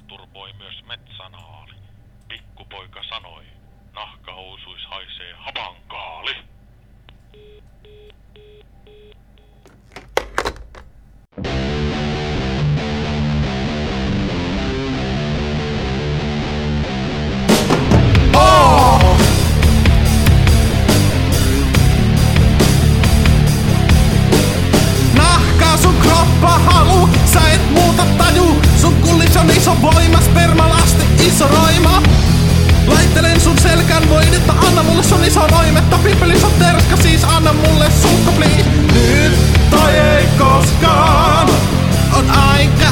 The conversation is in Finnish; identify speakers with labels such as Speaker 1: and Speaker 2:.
Speaker 1: masturboi myös metsänaali. Pikkupoika sanoi, nahkahousuis haisee hapankaali.
Speaker 2: Halu, sä et muuta taju. Sun kullis on iso voima, spermalasti iso roima. Laittelen sun selkän voidetta, anna mulle sun iso roimetta. Pippelis on terkka, siis anna mulle sukka please. Nyt tai ei koskaan, on aika